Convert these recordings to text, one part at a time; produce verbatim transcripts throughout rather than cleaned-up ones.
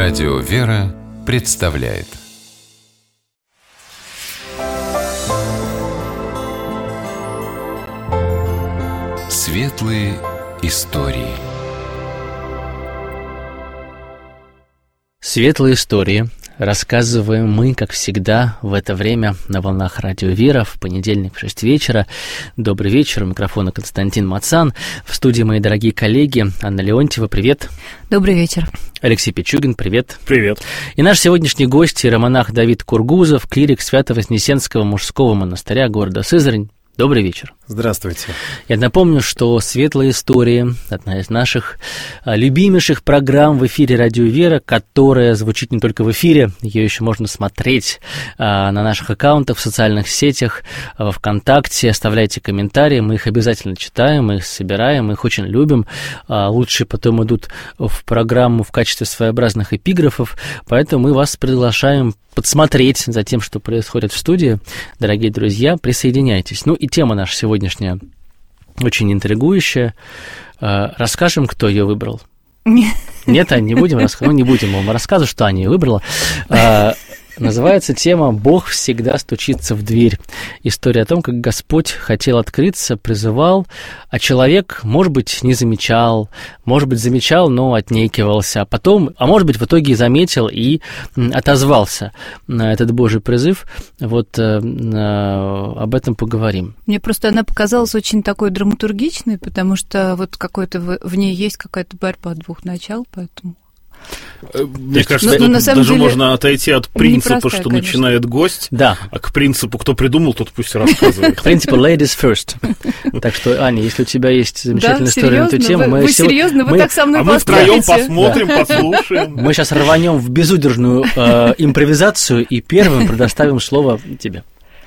Радио «Вера» представляет Светлые истории. Светлые истории рассказываем мы, как всегда, в это время на волнах Радио «Вера» в понедельник в шесть вечера. Добрый вечер, у микрофона Константин Мацан. В студии мои дорогие коллеги Анна Леонтьева, привет. Добрый вечер. Алексей Пичугин, привет. Привет. И наш сегодняшний гость, иеромонах Давид Кургузов, клирик Свято-Вознесенского мужского монастыря города Сызрань. Добрый вечер. Здравствуйте. Я напомню, что «Светлые истории» — одна из наших любимейших программ в эфире «Радио Вера», которая звучит не только в эфире, ее еще можно смотреть а, на наших аккаунтах в социальных сетях, во ВКонтакте. Оставляйте комментарии, мы их обязательно читаем, мы их собираем, мы их очень любим. А, лучше потом идут в программу в качестве своеобразных эпиграфов, поэтому мы вас приглашаем подсмотреть за тем, что происходит в студии. Дорогие друзья, присоединяйтесь. Ну и тема наша сегодняшняя очень интригующая. Расскажем, кто ее выбрал? Нет, Ань, не будем рассказывать. Ну, не будем вам рассказывать, что Аня ее выбрала. Называется тема «Бог всегда стучится в дверь». История о том, как Господь хотел открыться, призывал, а человек, может быть, не замечал, может быть, замечал, но отнекивался, а потом, а может быть, в итоге заметил и отозвался на этот Божий призыв. Вот э, э, об этом поговорим. Мне просто она показалась очень такой драматургичной, потому что вот какой-то в, в ней есть какая-то борьба двух начал, поэтому... Мне кажется, ну, тут на самом даже деле можно отойти от принципа, простая, что конечно. Начинает гость, да. А к принципу, кто придумал, тот пусть рассказывает. К принципу ladies first. Так что, Аня, если у тебя есть замечательная история на эту тему... Вы серьезно? Вы так со мной поступите? А мы втроем посмотрим, послушаем. Мы сейчас рванем в безудержную импровизацию и первым предоставим слово тебе.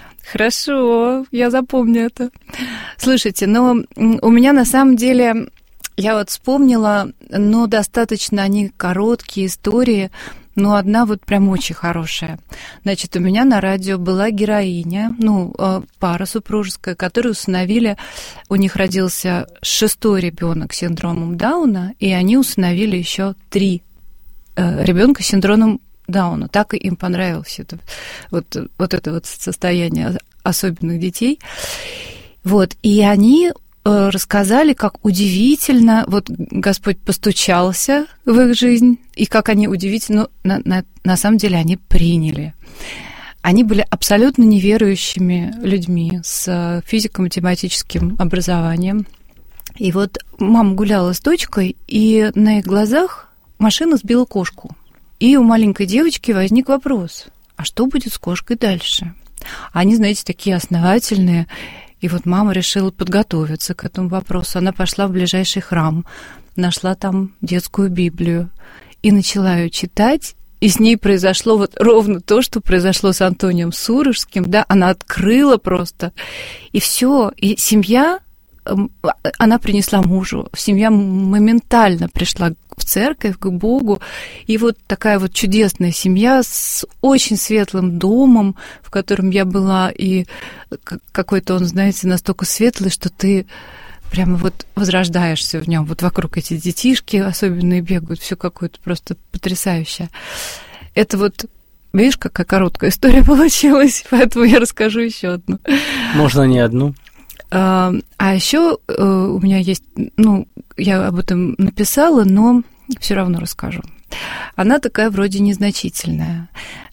Хорошо, я запомню это. Слушайте, но у меня на самом деле... Я вот вспомнила, но достаточно они короткие истории, но одна вот прям очень хорошая. Значит, у меня на радио была героиня, ну, пара супружеская, которую усыновили, у них родился шестой ребенок с синдромом Дауна, и они усыновили еще три ребенка с синдромом Дауна. Так им понравилось это, вот, вот это вот состояние особенных детей. Вот, и они... рассказали, как удивительно вот Господь постучался в их жизнь, и как они удивительно, на, на, на самом деле они приняли. Они были абсолютно неверующими людьми с физико-математическим образованием. И вот мама гуляла с дочкой, и на их глазах машина сбила кошку. И у маленькой девочки возник вопрос, а что будет с кошкой дальше? Они, знаете, такие основательные. И вот мама решила подготовиться к этому вопросу. Она пошла в ближайший храм, нашла там детскую Библию и начала ее читать. И с ней произошло вот ровно то, что произошло с Антонием Сурожским. Да? Она открыла просто. И все. И семья, она принесла мужу. Семья моментально пришла в церковь, к Богу. И вот такая вот чудесная семья с очень светлым домом, в котором я была, и какой-то он, знаете, настолько светлый, что ты прямо вот возрождаешься в нем. Вот вокруг эти детишки особенные бегают, все какое-то просто потрясающее. Это вот, видишь, какая короткая история получилась, поэтому я расскажу еще одну. Можно не одну. А, а еще у меня есть, ну, я об этом написала, но все равно расскажу. Она такая вроде незначительная.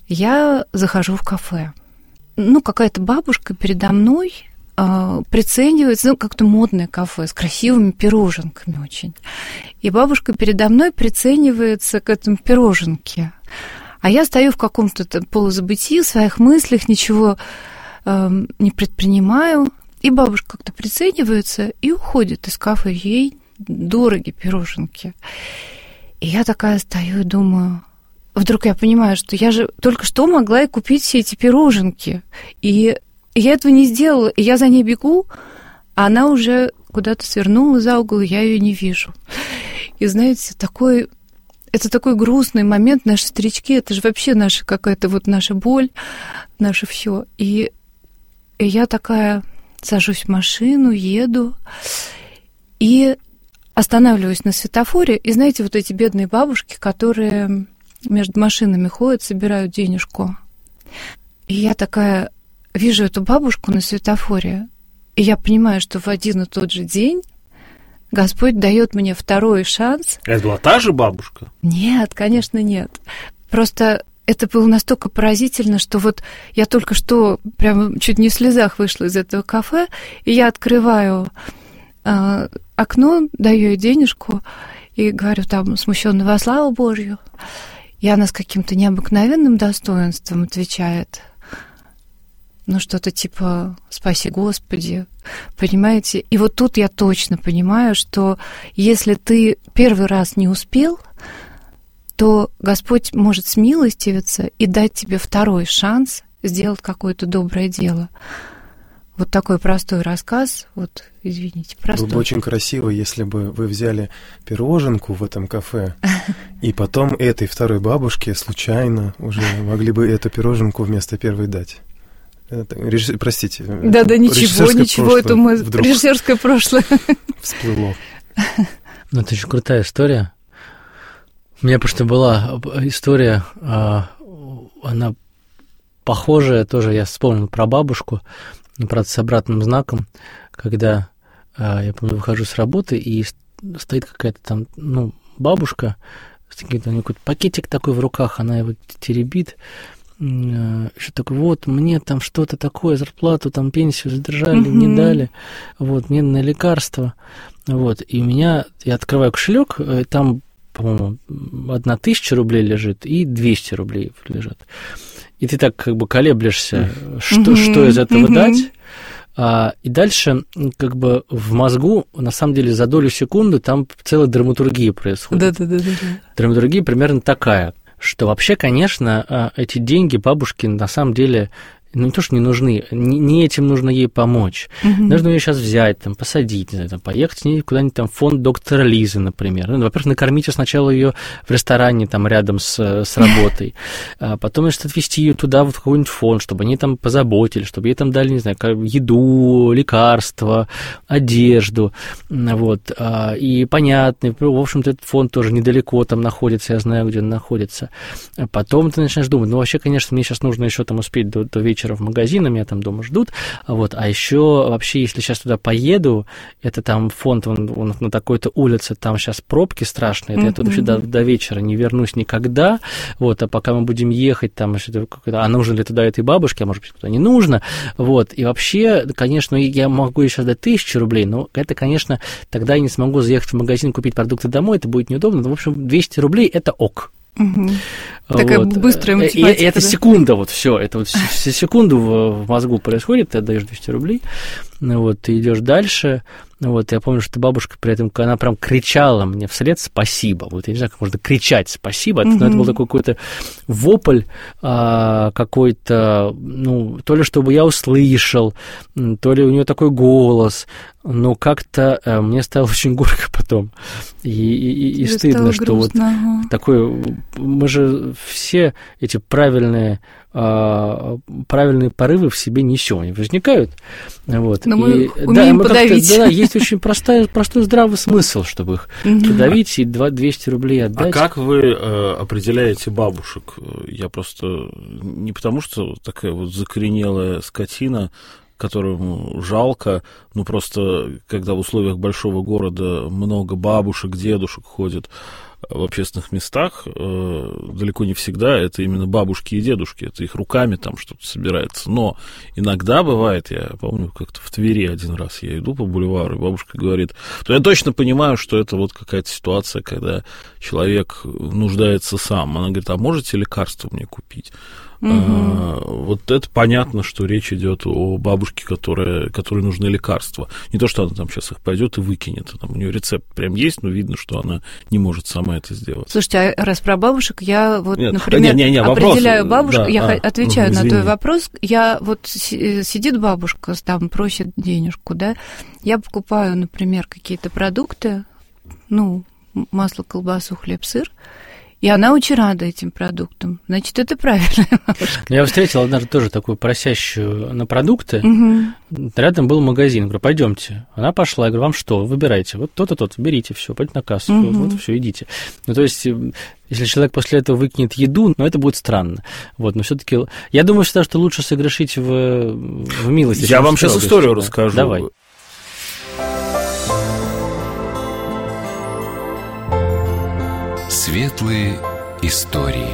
Я захожу в кафе. Ну, какая-то бабушка передо мной а, приценивается, ну, как-то модное кафе с красивыми пироженками очень. И бабушка передо мной приценивается к этому пироженке. А я стою в каком-то полузабытии, в своих мыслях, ничего а, не предпринимаю. И бабушка как-то приценивается и уходит из кафе. Ей дороги пироженки. И я такая стою и думаю... Вдруг я понимаю, что я же только что могла и купить все эти пироженки. И я этого не сделала. И я за ней бегу, а она уже куда-то свернула за угол, и я ее не вижу. И знаете, такой... Это такой грустный момент. Наши старички, это же вообще наша какая-то вот наша боль, наше все. И, и я такая... Сажусь в машину, еду и останавливаюсь на светофоре. И знаете, вот эти бедные бабушки, которые между машинами ходят, собирают денежку. И я такая вижу эту бабушку на светофоре, и я понимаю, что в один и тот же день Господь дает мне второй шанс. Это была та же бабушка? Нет, конечно, нет. Просто это было настолько поразительно, что вот я только что прямо чуть не в слезах вышла из этого кафе, и я открываю э, окно, даю ей денежку и говорю там смущенно: во славу Божью. И она с каким-то необыкновенным достоинством отвечает: ну, что-то типа «Спаси Господи», понимаете? И вот тут я точно понимаю, что если ты первый раз не успел, то Господь может смилостивиться и дать тебе второй шанс сделать какое-то доброе дело. Вот такой простой рассказ, вот, извините, простой. Было бы очень красиво, если бы вы взяли пироженку в этом кафе, и потом этой второй бабушке случайно уже могли бы эту пироженку вместо первой дать. Это, режисс... Простите. Да-да, ничего, ничего, это мы режиссерское прошлое всплыло. Ну, это очень крутая история. У меня просто была история, она похожая тоже, я вспомнил про бабушку, но, правда, с обратным знаком, когда, я помню, выхожу с работы, и стоит какая-то там, ну, бабушка, с каким-то, у нее какой-то пакетик такой в руках, она его теребит, еще такой: вот, мне там что-то такое, зарплату, там, пенсию задержали, mm-hmm. не дали, вот, мне на лекарства, вот, и у меня, я открываю кошелек, там, по-моему, одна тысяча рублей лежит и двести рублей лежат. И ты так как бы колеблешься, mm-hmm. что, что из этого mm-hmm. дать. А, и дальше как бы в мозгу, на самом деле, за долю секунды там целая драматургия происходит. Да-да-да. Драматургия примерно такая, что вообще, конечно, эти деньги бабушки на самом деле, ну, не то, что не нужны, не, не этим нужно ей помочь. Mm-hmm. Нужно ее сейчас взять, там, посадить, не знаю, там, поехать с ней куда-нибудь там в фонд доктора Лизы, например. Ну, во-первых, накормите сначала ее в ресторане там рядом с, с работой, а потом, значит, отвезти ее туда, вот в какой-нибудь фонд, чтобы они там позаботились, чтобы ей там дали, не знаю, еду, лекарства, одежду, вот. И понятно, в общем-то, этот фонд тоже недалеко там находится, я знаю, где он находится. Потом ты начинаешь думать: ну, вообще, конечно, мне сейчас нужно еще там успеть до, до вечера в магазин, меня там дома ждут, вот, а еще вообще, если сейчас туда поеду, это там фонд, он, он на такой-то улице, там сейчас пробки страшные, mm-hmm. я туда вообще до, до вечера не вернусь никогда, вот, а пока мы будем ехать, там, а нужно ли туда этой бабушке, а может быть, туда не нужно, вот, и вообще, конечно, я могу еще дать тысячу рублей, но это, конечно, тогда я не смогу заехать в магазин, купить продукты домой, это будет неудобно, но, в общем, двести рублей – это ок. Угу. Такая вот. Быстрая мотивация. И, и это да? секунда, вот все, это вот секунду в, в мозгу происходит, ты отдаешь двести рублей, вот, ты идешь дальше, вот, я помню, что бабушка при этом, она прям кричала мне вслед «спасибо», вот, я не знаю, как можно кричать «спасибо», угу. но это был такой какой-то вопль а, какой-то, ну, то ли чтобы я услышал, то ли у нее такой голос, но как-то а, мне стало очень горько потом, и, и, и стыдно, что грустно, вот ага. такой, мы же все эти правильные, э, правильные порывы в себе несем, они возникают. Вот. Но мы и, умеем да, мы подавить. Да, есть очень простой, простой здравый смысл, чтобы их подавить и двести рублей отдать. А как вы э, определяете бабушек? Я просто не потому, что такая вот закоренелая скотина, которому жалко, ну просто когда в условиях большого города много бабушек, дедушек ходят в общественных местах, э, далеко не всегда это именно бабушки и дедушки, это их руками там что-то собирается. Но иногда бывает, я помню, как-то в Твери один раз я иду по бульвару, и бабушка говорит, то я точно понимаю, что это вот какая-то ситуация, когда человек нуждается сам. Она говорит: а можете лекарство мне купить? Угу. А, вот это понятно, что речь идет о бабушке, которая, которой нужны лекарства. Не то, что она там сейчас их пойдет и выкинет. Там у нее рецепт прям есть, но видно, что она не может сама это сделать. Слушайте, а раз про бабушек, я вот, Нет, например, не, не, не, определяю бабушку, да, я а, отвечаю ну, на твой вопрос. Я вот сидит бабушка, там просит денежку, да, я покупаю, например, какие-то продукты, ну, масло, колбасу, хлеб, сыр, И она очень рада этим продуктам. Значит, это правильная бабушка. Я встретил однажды тоже такую просящую на продукты. Угу. Рядом был магазин. Говорю, пойдемте. Она пошла. Я говорю, вам что? Выбирайте. Вот то-то, то-то. Берите все. Пойдите на кассу. Угу. Вот, вот все, идите. Ну, то есть, если человек после этого выкинет еду, ну, это будет странно. Вот, но все-таки я думаю всегда, что лучше согрешить в, в милости. Я вам сейчас историю да? расскажу. Давай. Светлые истории.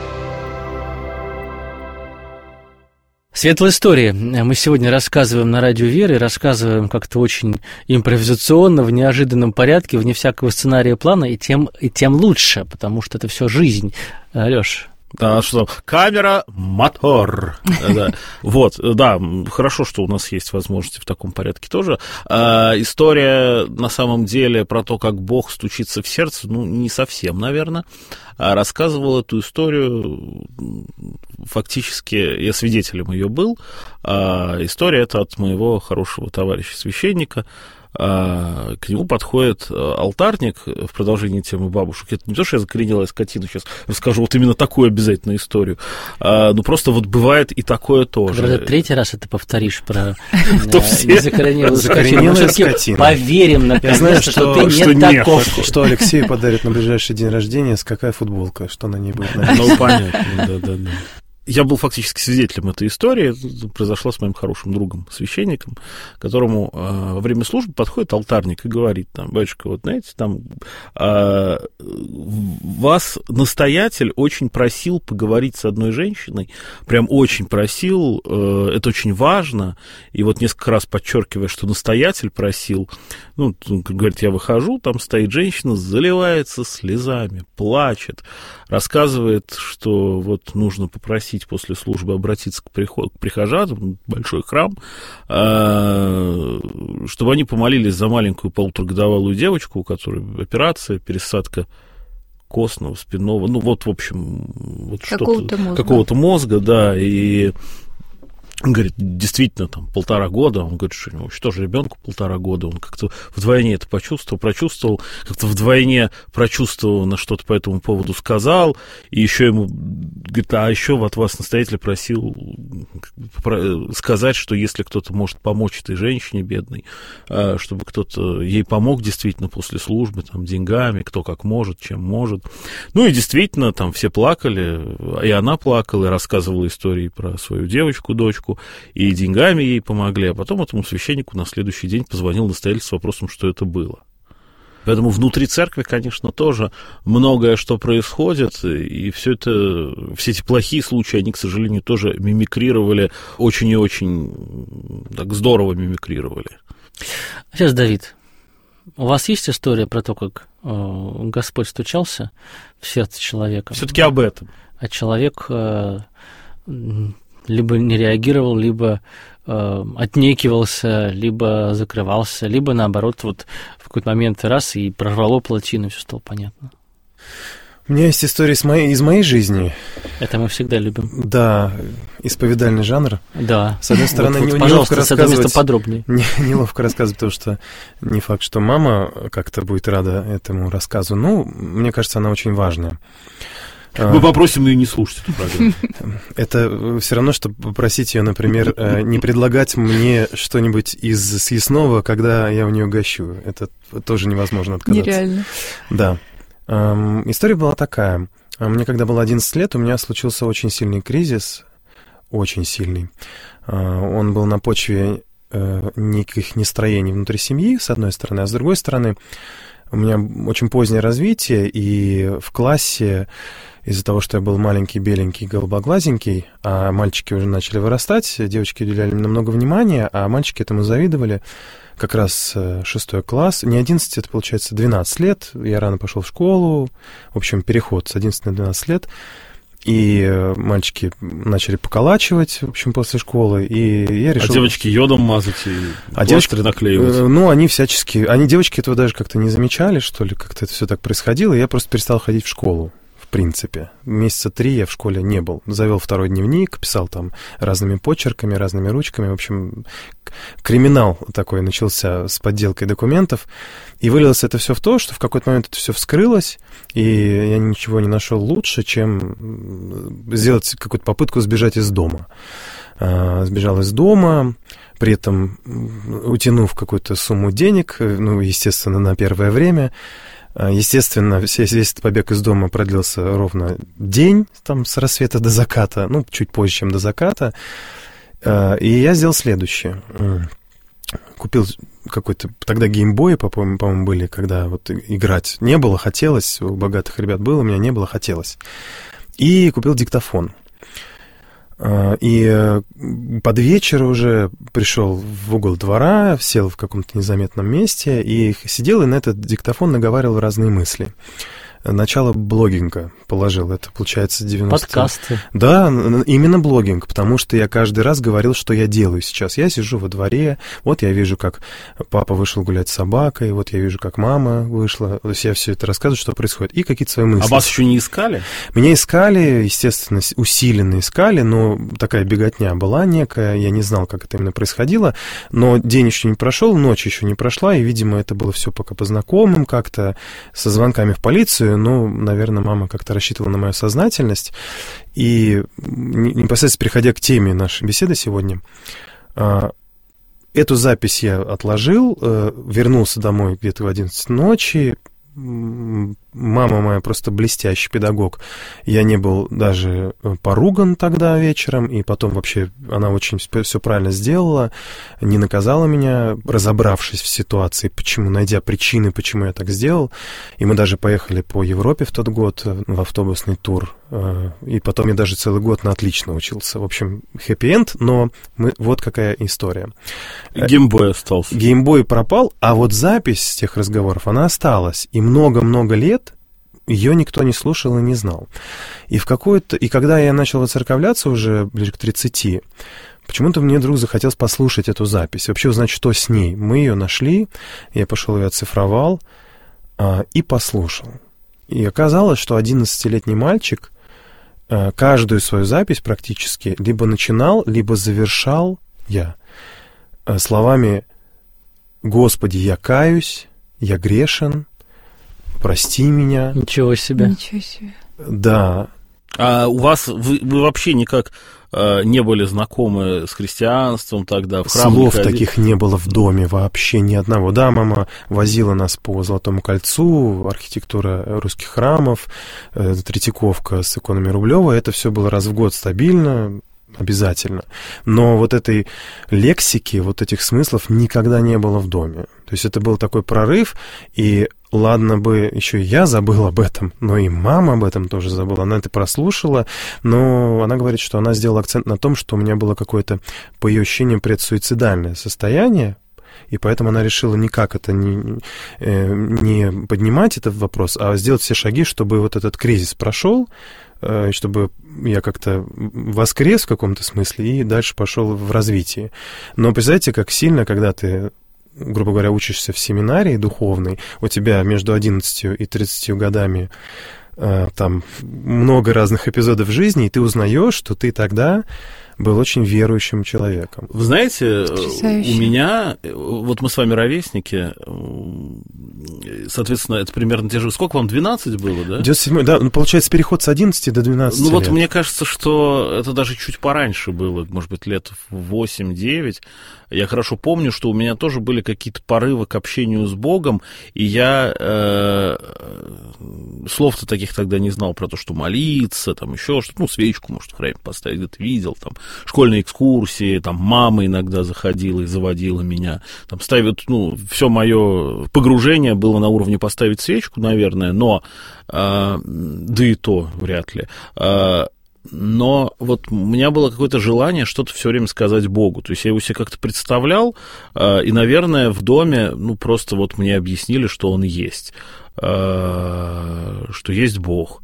Светлая история. Мы сегодня рассказываем на радио Веры, рассказываем как-то очень импровизационно, в неожиданном порядке, вне всякого сценария, плана, и тем, и тем лучше, потому что это все жизнь. Лёш. Да, что там? Камера, мотор. Да. Вот, да, хорошо, что у нас есть возможности в таком порядке тоже. А, история, на самом деле, про то, как Бог стучится в сердце, ну, не совсем, наверное. А рассказывал эту историю, фактически, я свидетелем ее был. А, история эта от моего хорошего товарища священника. А, к нему подходит алтарник в продолжении темы бабушек. Это не то, что я закоренелая скотина сейчас расскажу, вот именно такую обязательно историю. А, ну, просто вот бывает и такое тоже. Когда третий раз это повторишь про закоренелую скотину. Поверим, наконец, что ты не таков. Что Алексею подарит на ближайший день рождения, какая футболка, что на ней будет. Ну, понятно, да-да-да. Я был фактически свидетелем этой истории. Это произошло с моим хорошим другом, священником, которому э, во время службы подходит алтарник и говорит, там, батюшка, вот знаете, там э, вас настоятель очень просил поговорить с одной женщиной, прям очень просил, э, это очень важно, и вот несколько раз подчеркивая, что настоятель просил, ну, говорит, я выхожу, там стоит женщина, заливается слезами, плачет, рассказывает, что вот нужно попросить после службы обратиться к, приход, к прихожанам, большой храм, чтобы они помолились за маленькую полуторагодовалую девочку, у которой операция, пересадка костного, спинного, ну вот, в общем, вот какого-то что-то, мозга. какого-то мозга, да, и он говорит, действительно, там, полтора года, он говорит, что, ну, что же ребенку полтора года, он как-то вдвойне это почувствовал, прочувствовал, как-то вдвойне прочувствовал, на что-то по этому поводу сказал, и еще ему, говорит, а еще от вас настоятель просил сказать, что если кто-то может помочь этой женщине бедной, чтобы кто-то ей помог действительно после службы, там, деньгами, кто как может, чем может. Ну и действительно, там все плакали, и она плакала, и рассказывала истории про свою девочку, дочку, и деньгами ей помогли, а потом этому священнику на следующий день позвонил настоятель с вопросом, что это было. Поэтому внутри церкви, конечно, тоже многое что происходит, и все это, все эти плохие случаи, они, к сожалению, тоже мимикрировали, очень и очень так здорово мимикрировали. Сейчас, Давид, у вас есть история про то, как э, Господь стучался в сердце человека? Все-таки об этом. А человек э, либо не реагировал, либо э, отнекивался, либо закрывался, либо, наоборот, вот в какой-то момент раз и прорвало плотину, и все стало понятно. У меня есть история из моей, из моей жизни. Это мы всегда любим. Да, исповедальный жанр. Да. С одной стороны, вот, не, вот, неловко рассказывать. Подробнее. Не, неловко рассказывать, потому что не факт, что мама как-то будет рада этому рассказу. Ну, мне кажется, она очень важная. Мы попросим ее не слушать эту программу. Это все равно, что попросить ее, например, не предлагать мне что-нибудь из съестного, когда я у нее гощу. Это тоже невозможно отказаться. Нереально. Да. История была такая. Мне, когда было одиннадцать лет, у меня случился очень сильный кризис, очень сильный. Он был на почве никаких нестроений внутри семьи, с одной стороны, а с другой стороны, у меня очень позднее развитие, и в классе из-за того, что я был маленький, беленький, голубоглазенький, а мальчики уже начали вырастать, девочки уделяли мне много внимания, а мальчики этому завидовали. Как раз шестой класс, не одиннадцать, это получается двенадцать лет, я рано пошел в школу, в общем, переход с одиннадцати на двенадцать лет, и мальчики начали поколачивать, в общем, после школы, и я решил... А девочки йодом мазать и а девочки наклеивать? Ну, они всячески... Они, девочки, этого даже как-то не замечали, что ли, как-то это все так происходило, и я просто перестал ходить в школу. принципе. Месяца три я в школе не был. Завел второй дневник, писал там разными почерками, разными ручками. В общем, криминал такой начался с подделкой документов. И вылилось это все в то, что в какой-то момент это все вскрылось, и я ничего не нашел лучше, чем сделать какую-то попытку сбежать из дома. Сбежал из дома, при этом утянув какую-то сумму денег, ну, естественно, на первое время. Естественно, весь, весь этот побег из дома продлился ровно день, там, с рассвета до заката, ну, чуть позже, чем до заката. И я сделал следующее. Купил какой-то... Тогда геймбои, по-моему, по-моему, были, когда вот играть не было, хотелось. У богатых ребят было, у меня не было, хотелось. И купил диктофон. И под вечер уже пришел в угол двора, сел в каком-то незаметном месте и сидел и на этот диктофон наговаривал разные мысли. Начало блогинга положил, это получается девяностые... Подкасты. Да, именно блогинг, потому что я каждый раз говорил, что я делаю сейчас. Я сижу во дворе, вот я вижу, как папа вышел гулять с собакой, вот я вижу, как мама вышла. То есть я все это рассказываю, что происходит, и какие-то свои мысли. А вас еще не искали? Меня искали, естественно, усиленно искали, но такая беготня была некая, я не знал, как это именно происходило, но день еще не прошел, ночь еще не прошла, и, видимо, это было все пока по знакомым, как-то со звонками в полицию. Ну, наверное, мама как-то рассчитывала на мою сознательность. И непосредственно переходя к теме нашей беседы сегодня, эту запись я отложил, вернулся домой где-то в одиннадцать ночи. Мама моя просто блестящий педагог. Я не был даже поруган тогда вечером, и потом вообще она очень все правильно сделала, не наказала меня, разобравшись в ситуации, почему, найдя причины, почему я так сделал. И мы даже поехали по Европе в тот год в автобусный тур, и потом я даже целый год на отлично учился. В общем, хэппи-энд, но мы, вот какая история. Геймбой остался. Геймбой пропал, а вот запись с тех разговоров, она осталась. И много-много лет ее никто не слушал и не знал. И в какой-то... И когда я начал воцерковляться уже ближе к тридцати, почему-то мне вдруг захотелось послушать эту запись, вообще узнать, что с ней. Мы ее нашли, я пошел ее оцифровал а, и послушал. И оказалось, что одиннадцатилетний мальчик а, каждую свою запись практически либо начинал, либо завершал я а, словами «Господи, я каюсь, я грешен, прости меня». Ничего себе. Ничего себе. Да. А у вас, вы, вы вообще никак э, не были знакомы с христианством тогда, в храм Слов не таких не было в доме вообще ни одного. Да, мама возила нас по Золотому кольцу, архитектура русских храмов, э, Третьяковка с иконами Рублева. Это все было раз в год стабильно, обязательно. Но вот этой лексики, вот этих смыслов никогда не было в доме. То есть это был такой прорыв, и ладно бы еще и я забыл об этом, но и мама об этом тоже забыла. Она это прослушала, но она говорит, что она сделала акцент на том, что у меня было какое-то, по ее ощущениям, предсуицидальное состояние, и поэтому она решила никак это не, не поднимать, этот вопрос, а сделать все шаги, чтобы вот этот кризис прошел, чтобы я как-то воскрес в каком-то смысле и дальше пошел в развитие. Но представляете, как сильно, когда ты, грубо говоря, учишься в семинарии духовной, у тебя между одиннадцатью и тридцатью годами э, там много разных эпизодов жизни, и ты узнаешь, что ты тогда был очень верующим человеком. Вы знаете, Потрясающе. У меня, вот мы с вами ровесники, соответственно, это примерно те же... Сколько вам, двенадцать было, да? девяносто седьмой, да, ну, получается, переход с одиннадцати до двенадцати Ну, вот лет. мне кажется, что это даже чуть пораньше было, может быть, лет восемь-девять. Я хорошо помню, что у меня тоже были какие-то порывы к общению с Богом, и я э, слов-то таких тогда не знал про то, что молиться, там еще что-то, ну, свечку, может, в храме поставить, где-то видел, там, школьные экскурсии, там, мама иногда заходила и заводила меня, там, ставят, ну, все мое погружение было на уровне поставить свечку, наверное, но, э, да и то вряд ли, э, но вот у меня было какое-то желание что-то все время сказать Богу. То есть я его себе как-то представлял, и, наверное, в доме, ну, просто вот мне объяснили, что он есть, что есть Бог,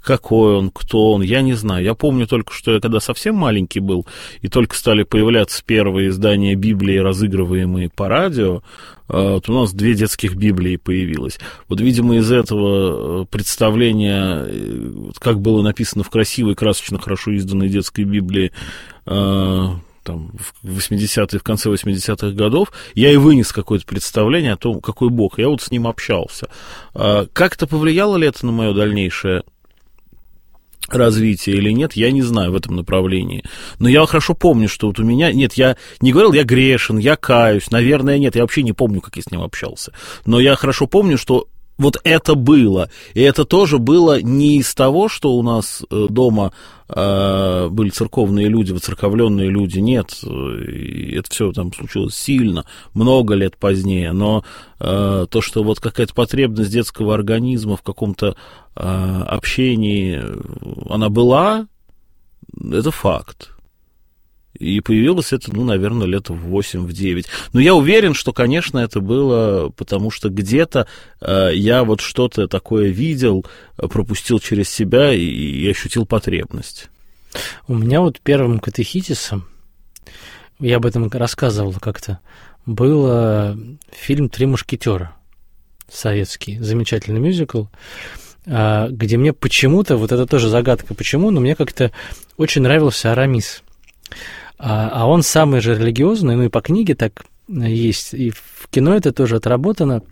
какой он, кто он, я не знаю. Я помню только, что я когда совсем маленький был, и только стали появляться первые издания Библии, разыгрываемые по радио, вот у нас две детских Библии появилось. Вот, видимо, из этого представления, как было написано в красивой, красочно, хорошо изданной детской Библии, там, в восьмидесятые, в конце восьмидесятых годов, я и вынес какое-то представление о том, какой Бог. Я вот с ним общался. Как это повлияло ли это на мое дальнейшее развитие или нет, я не знаю в этом направлении. Но я хорошо помню, что вот у меня... Нет, я не говорил, я грешен, я каюсь. Наверное, нет, я вообще не помню, как я с ним общался. Но я хорошо помню, что вот это было. И это тоже было не из того, что у нас дома э, были церковные люди, воцерковленные люди. Нет, и это все там случилось сильно, много лет позднее. Но э, то, что вот какая-то потребность детского организма в каком-то э, общении, она была, это факт. И появилось это, ну, наверное, лет в восемь-девять. Но я уверен, что, конечно, это было, потому что где-то э, я вот что-то такое видел, пропустил через себя и, и ощутил потребность. У меня вот первым катехизисом, я об этом рассказывал как-то, был фильм «Три мушкетера», советский, замечательный мюзикл, где мне почему-то, вот это тоже загадка почему, но мне как-то очень нравился Арамис. А он самый же религиозный, ну и по книге так есть, и в кино это тоже отработано.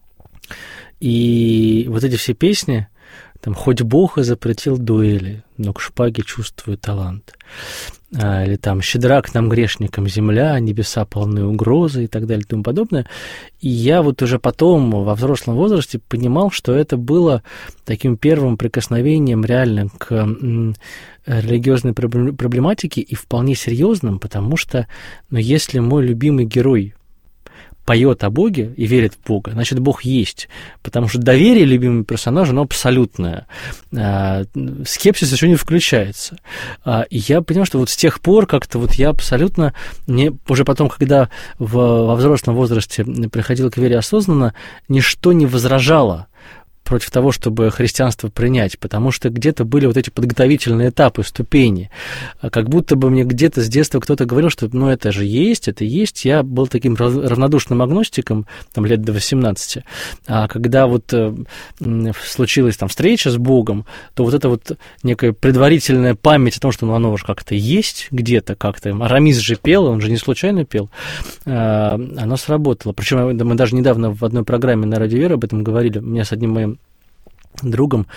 И вот эти все песни, там «Хоть Бог и запретил дуэли, но к шпаге чувствую талант». Или там «Щедра к нам грешникам земля, небеса полны угрозы» и так далее и тому подобное. И я вот уже потом, во взрослом возрасте, понимал, что это было таким первым прикосновением реально к религиозной проблематике и вполне серьезным, потому что, ну, если мой любимый герой поет о Боге и верит в Бога, значит, Бог есть. Потому что доверие любимому персонажу, оно абсолютное. Скепсис еще не включается. И я понял, что вот с тех пор как-то вот я абсолютно... Мне уже потом, когда в, во взрослом возрасте приходил к вере осознанно, ничто не возражало против того, чтобы христианство принять, потому что где-то были вот эти подготовительные этапы, ступени. Как будто бы мне где-то с детства кто-то говорил, что ну это же есть, это есть. Я был таким равнодушным агностиком, там, лет до восемнадцати. А когда вот э, случилась там встреча с Богом, то вот эта вот некая предварительная память о том, что ну, оно уже как-то есть где-то, как-то. Арамис же пел, он же не случайно пел, э, оно сработало. Причем мы даже недавно в одной программе на Радио Вера об этом говорили. У меня с одним моим другом,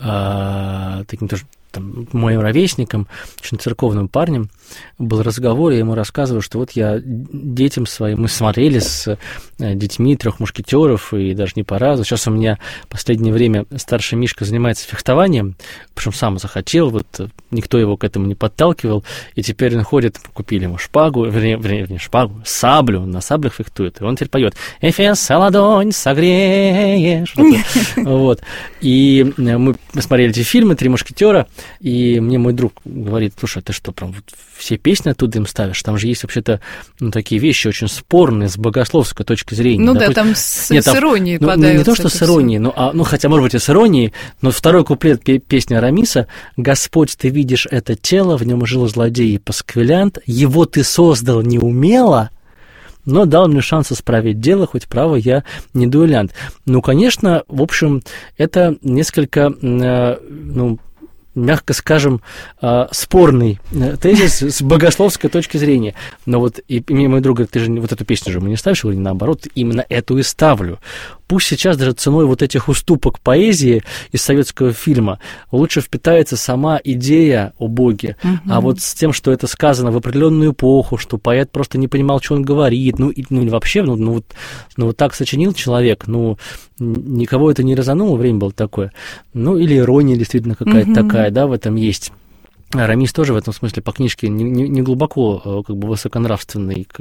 э, таким тоже там, моим ровесником, очень церковным парнем, был разговор, я ему рассказываю, что вот я детям своим, мы смотрели с детьми «Трех мушкетеров», и даже не по разу. Сейчас у меня в последнее время старший Мишка занимается фехтованием, причем сам захотел, вот никто его к этому не подталкивал, и теперь он ходит, купили ему шпагу, вернее, вернее шпагу, саблю, он на саблях фехтует, и он теперь поет «Эфес, ладонь, согреешь». Вот. И мы смотрели эти фильмы «Три мушкетера», и мне мой друг говорит: слушай, а ты что, прям вот все песни оттуда им ставишь? Там же есть вообще-то ну, такие вещи очень спорные с богословской точки зрения. Ну Допустим, да, там с, нет, там, с иронией ну, подается. Не то, что с иронией, ну, а, ну хотя, может быть, и с иронией, но второй куплет песни Арамиса: «Господь, ты видишь это тело, в нем жил злодей и пасквилянт, его ты создал неумело, но дал мне шанс исправить дело, хоть, право, я не дуэлянт». Ну, конечно, в общем, это несколько, э, ну, мягко скажем, спорный тезис с богословской точки зрения. Но вот и, и мой друг говорит: ты же вот эту песню же мы не ставишь, или наоборот, именно эту и ставлю. Пусть сейчас даже ценой вот этих уступок поэзии из советского фильма лучше впитается сама идея о Боге, угу. А вот с тем, что это сказано в определенную эпоху, что поэт просто не понимал, что он говорит, ну, и, ну вообще, ну, ну, вот, ну вот так сочинил человек, ну, никого это не резануло, время было такое. Ну, или ирония действительно какая-то угу. такая, да, в этом есть. Арамис тоже в этом смысле по книжке не, не, не глубоко как бы высоконравственный как бы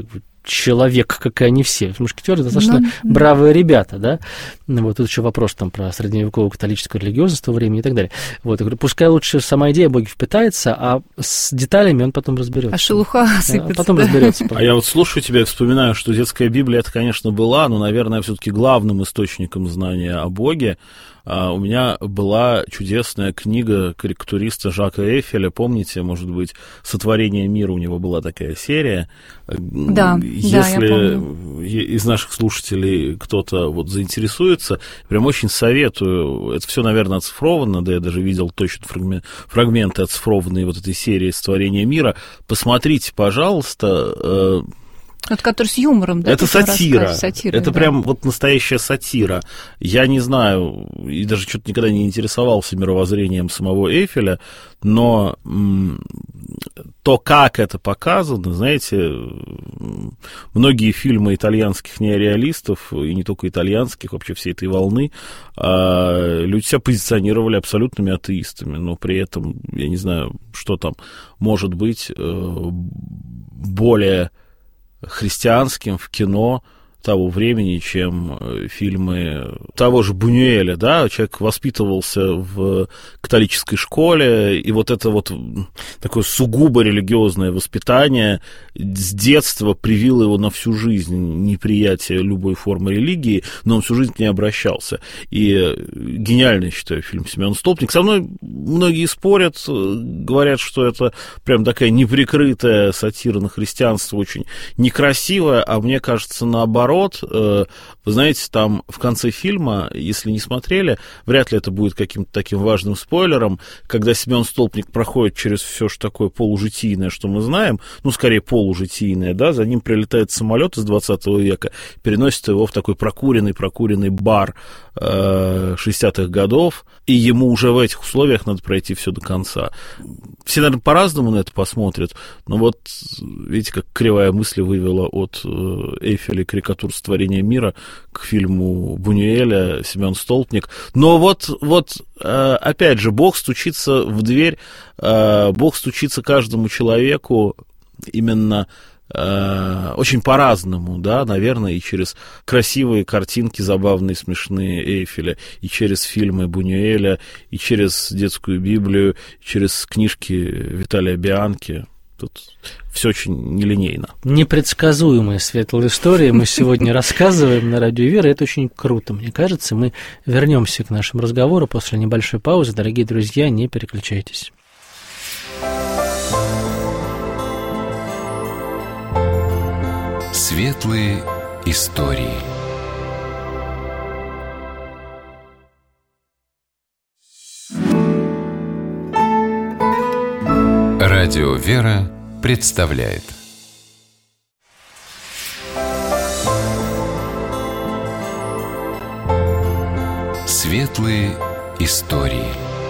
человек, как и они все. Мушкетеры достаточно ну, бравые ребята, да. Вот тут еще вопрос там про средневековую католическую религиозность того времени и так далее. Вот, я говорю, пускай лучше сама идея Боги впитается, а с деталями он потом разберется. А шелуха сыпется. А потом да. разберется. А я вот слушаю тебя и вспоминаю, что детская Библия, это, конечно, была, но, наверное, все-таки главным источником знания о Боге у меня была чудесная книга карикатуриста Жака Эйфеля, помните, может быть, «Сотворение мира», у него была такая серия. Да, Если да, я помню. Из наших слушателей кто-то вот заинтересуется, прям очень советую. Это все, наверное, оцифровано, да, я даже видел точно фрагменты оцифрованные вот этой серии «Сотворение мира». Посмотрите, пожалуйста. Вот который с юмором, да? Это сатира. сатира. Это да. прям вот настоящая сатира. Я не знаю, и даже что-то никогда не интересовался мировоззрением самого Эйфеля, но м- то, как это показано, знаете, многие фильмы итальянских неореалистов, и не только итальянских, вообще всей этой волны, э- люди себя позиционировали абсолютными атеистами, но при этом, я не знаю, что там может быть э- более христианским в кино того времени, чем фильмы того же Бунюэля, да, человек воспитывался в католической школе, и вот это вот такое сугубо религиозное воспитание с детства привило его на всю жизнь неприятие любой формы религии, но он всю жизнь к ней обращался. И гениальный, считаю, фильм «Семен Столпник». Со мной многие спорят, говорят, что это прям такая неприкрытая сатира на христианство, очень некрасивая, а мне кажется, наоборот. Вы знаете, там в конце фильма, если не смотрели, вряд ли это будет каким-то таким важным спойлером, когда Семен Столпник проходит через все что такое полужитийное, что мы знаем, ну, скорее полужитийное, да, за ним прилетает самолет из двадцатого века, переносит его в такой прокуренный-прокуренный бар э, шестидесятых годов, и ему уже в этих условиях надо пройти все до конца. Все, наверное, по-разному на это посмотрят, но вот, видите, как кривая мысль вывела от Эйфеля карикатур «Сотворения мира» к фильму Бунюэля «Семен Столпник». Но вот, вот опять же, Бог стучится в дверь, Бог стучится каждому человеку именно очень по-разному, да, наверное, и через красивые картинки, забавные, смешные Эйфеля, и через фильмы Бунюэля, и через детскую Библию, и через книжки Виталия Бианки. Тут все очень нелинейно. Непредсказуемые светлые истории мы сегодня рассказываем на Радио Вера. Это очень круто, мне кажется. Мы вернемся к нашему разговору после небольшой паузы. Дорогие друзья, не переключайтесь. Светлые истории. Радио Вера представляет Светлые истории.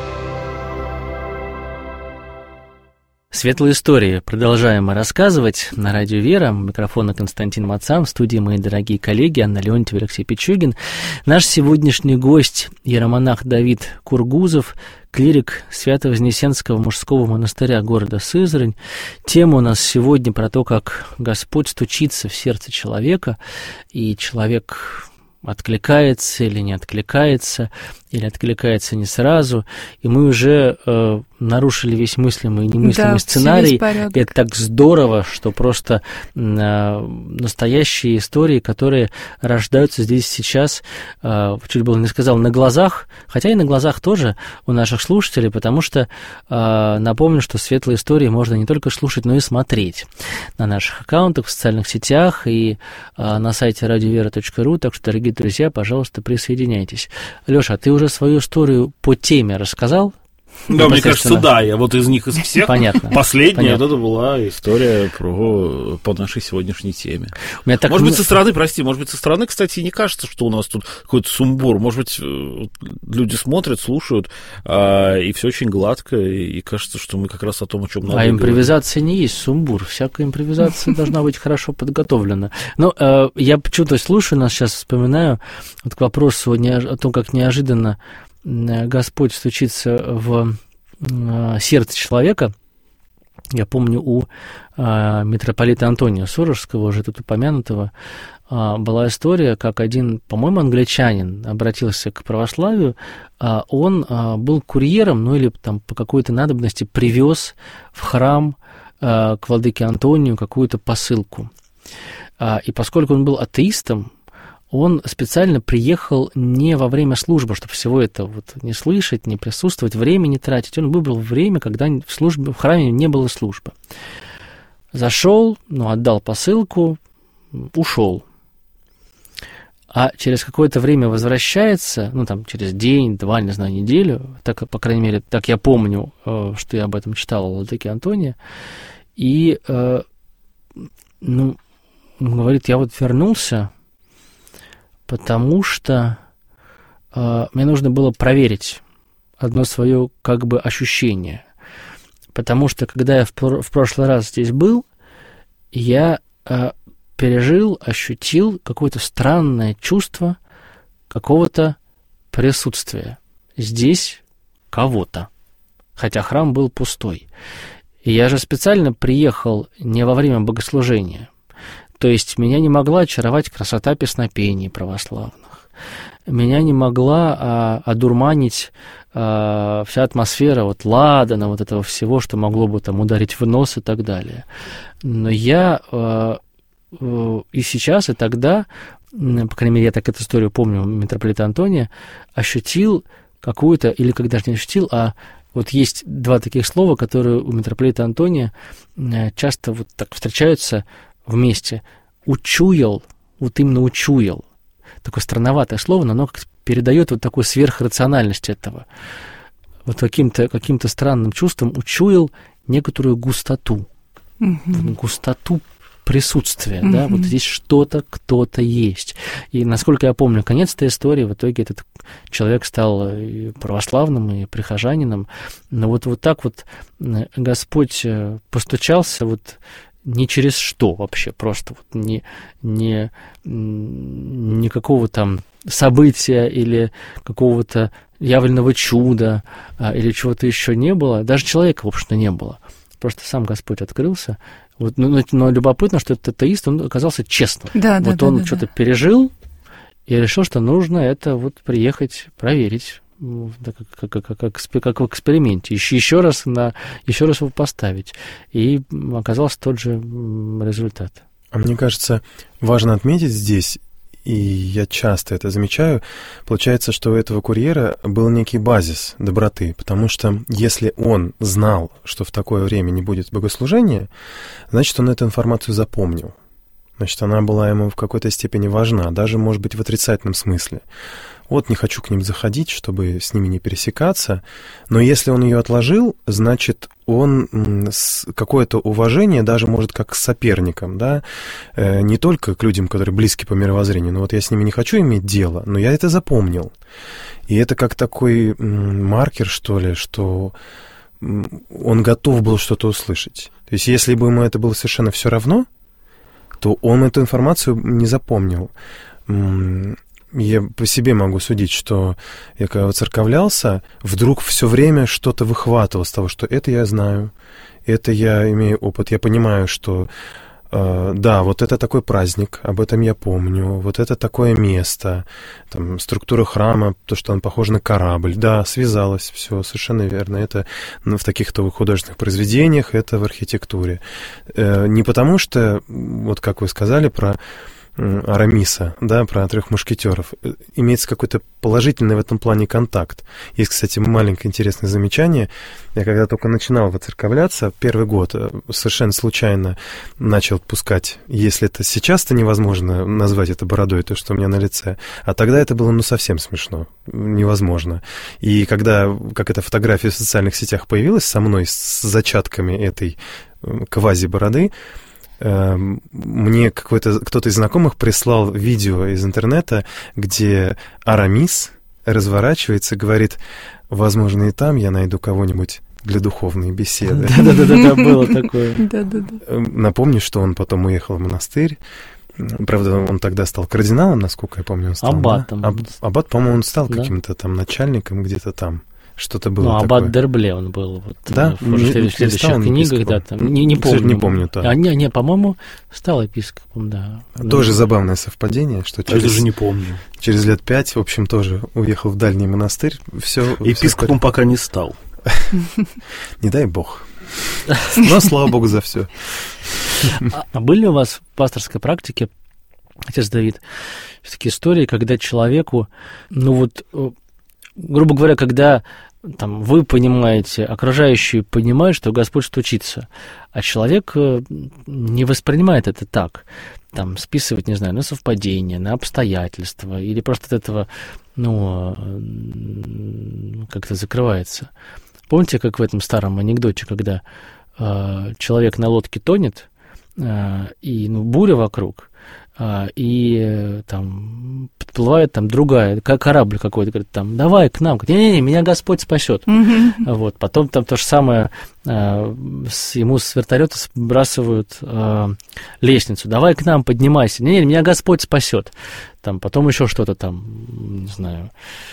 Светлые истории продолжаем мы рассказывать на Радио Вера. У микрофона Константин Мацан, в студии мои дорогие коллеги Анна Леонтьева и Алексей Пичугин. Наш сегодняшний гость – иеромонах Давид Кургузов, клирик Свято-Вознесенского мужского монастыря города Сызрань. Тема у нас сегодня про то, как Господь стучится в сердце человека, и человек откликается или не откликается, или откликается не сразу, и мы уже э, нарушили весь мыслимый и немыслимый да, сценарий. И это так здорово, что просто э, настоящие истории, которые рождаются здесь сейчас, э, чуть было не сказал, на глазах, хотя и на глазах тоже у наших слушателей, потому что э, напомню, что светлые истории можно не только слушать, но и смотреть на наших аккаунтах, в социальных сетях и э, на сайте радиовера точка ру, так что, дорогие друзья, пожалуйста, присоединяйтесь. Лёша, ты уже свою историю по теме рассказал? Да, мне кажется, да. Я вот из них, из всех, Понятно. последняя Понятно. Вот это была история про, по нашей сегодняшней теме. У меня так может не... быть, со стороны, прости, может быть, со стороны, кстати, не кажется, что у нас тут какой-то сумбур. Может быть, люди смотрят, слушают, а, и все очень гладко, и, и кажется, что мы как раз о том, о чем надо. А импровизация не есть сумбур. Всякая импровизация должна быть хорошо подготовлена. Но э, я почему-то слушаю нас сейчас, вспоминаю вот к вопросу о том, как неожиданно Господь стучится в сердце человека. Я помню, у а, митрополита Антония Сурожского, уже тут упомянутого, а, была история, как один, по-моему, англичанин обратился к православию. А, он а, был курьером, ну или там по какой-то надобности привез в храм а, к владыке Антонию какую-то посылку. А, и поскольку он был атеистом, он специально приехал не во время службы, чтобы всего это вот не слышать, не присутствовать, время не тратить. Он выбрал время, когда в службе, в храме не было службы. Зашел, ну, отдал посылку, ушел. А через какое-то время возвращается, ну, там, через день, два, не знаю, неделю, так, по крайней мере, так я помню, что я об этом читал у владыки Антония, и, ну, говорит, я вот вернулся, потому что э, мне нужно было проверить одно свое как бы ощущение. Потому что, когда я в, в прошлый раз здесь был, я э, пережил, ощутил какое-то странное чувство какого-то присутствия. Здесь кого-то. Хотя храм был пустой. И я же специально приехал не во время богослужения. То есть меня не могла очаровать красота песнопений православных. Меня не могла а, одурманить а, вся атмосфера вот ладана, вот этого всего, что могло бы там ударить в нос и так далее. Но я а, и сейчас, и тогда, по крайней мере, я так эту историю помню, митрополита Антония, ощутил какую-то, или когда же не ощутил, а вот есть два таких слова, которые у митрополита Антония часто вот так встречаются вместе. Учуял, вот именно учуял. Такое странноватое слово, но оно как передает вот такую сверхрациональность этого. Вот каким-то, каким-то странным чувством учуял некоторую густоту. Mm-hmm. Густоту присутствия, mm-hmm. да, вот здесь что-то, кто-то есть. И, насколько я помню, конец этой истории, в итоге этот человек стал и православным, и прихожанином. Но вот, вот так вот Господь постучался, вот ни через что вообще, просто вот не, не, никакого там события или какого-то явленного чуда а, или чего-то еще не было, даже человека, в общем-то, не было. Просто сам Господь открылся. Вот, но, но любопытно, что этот атеист, он оказался честным. Да, вот да, он да, что-то да. пережил и решил, что нужно это вот приехать проверить. Как, как, как, как в эксперименте, еще, еще, раз на, еще раз его поставить. И оказался тот же результат. А мне кажется, важно отметить здесь, и я часто это замечаю, получается, что у этого курьера был некий базис доброты, потому что если он знал, что в такое время не будет богослужения, значит, он эту информацию запомнил. Значит, она была ему в какой-то степени важна, даже, может быть, в отрицательном смысле. Вот не хочу к ним заходить, чтобы с ними не пересекаться, но если он ее отложил, значит, он какое-то уважение даже может как к соперникам, да, не только к людям, которые близки по мировоззрению, но вот я с ними не хочу иметь дело, но я это запомнил. И это как такой маркер, что ли, что он готов был что-то услышать. То есть если бы ему это было совершенно все равно, то он эту информацию не запомнил. Я по себе могу судить, что я когда воцерковлялся, вдруг все время что-то выхватывал с того, что это я знаю, это я имею опыт, я понимаю, что э, да, вот это такой праздник, об этом я помню, вот это такое место, там, структура храма, то, что он похож на корабль, да, связалось, все совершенно верно, это ну, в таких-то художественных произведениях, это в архитектуре. Э, не потому что, вот как вы сказали про Арамиса, да, про трех мушкетеров, имеется какой-то положительный в этом плане контакт. Есть, кстати, маленькое интересное замечание. Я когда только начинал воцерковляться, первый год совершенно случайно начал пускать, если это сейчас-то невозможно назвать это бородой, то, что у меня на лице, а тогда это было, ну, совсем смешно, невозможно. И когда, как эта фотография в социальных сетях появилась со мной, с зачатками этой квази-бороды, мне какой-то, кто-то из знакомых прислал видео из интернета, где Арамис разворачивается и говорит, возможно, и там я найду кого-нибудь для духовной беседы. Да-да-да, было такое. Напомню, что он потом уехал в монастырь. Правда, он тогда стал кардиналом, насколько я помню. Он стал, аббатом. Да? Аббат, по-моему, он стал да? каким-то там начальником где-то там. что-то было ну, такое. Аббат Дербле он был вот, да? в, не, в следующих книгах. Да, там, не, не помню. Не помню, да. А, не, не, по-моему, стал епископом, да. Тоже ну, забавное совпадение, что через, через, даже не помню. через лет пять, в общем, тоже уехал в дальний монастырь. Все, епископом все пока не стал. Не дай бог. Но слава богу за все. А были у вас в пасторской практике, отец Давид, такие истории, когда человеку, ну вот, грубо говоря, когда там, вы понимаете, окружающие понимают, что Господь стучится, а человек не воспринимает это так, там, списывать, не знаю, на совпадение, на обстоятельства, или просто от этого, ну, как-то закрывается. Помните, как в этом старом анекдоте, когда э, человек на лодке тонет, э, и ну, буря вокруг, э, и э, там подплывает там другая, как корабль какой-то, говорит, там, давай к нам, не-не-не, меня Господь спасет. Mm-hmm. Вот, потом там то же самое, э, с, ему с вертолета сбрасывают э, лестницу, давай к нам, поднимайся, не-не, меня Господь спасет. Там, потом еще что-то там, не знаю,